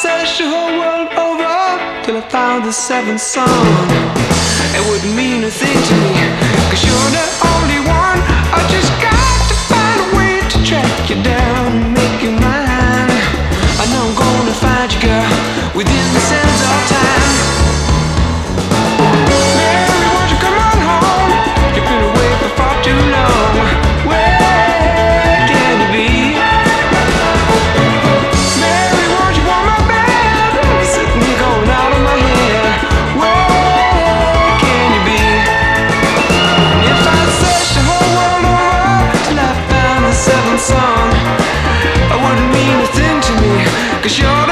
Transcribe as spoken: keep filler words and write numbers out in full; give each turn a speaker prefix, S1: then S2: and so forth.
S1: searched the whole world over till I found the seventh son, it wouldn't mean a thing to me, cause you're the only one. I just got to find a way to track you down and make you mine. I know I'm gonna find you, girl, within the sands of time. Mary, won't you come on home? You've been away for far too long. Where can you be? Mary, won't you warm my bed? You're sitting here going out of my head. Where can you be? If I searched the whole world over till I found the seventh son, I wouldn't mean a thing to me, cause you're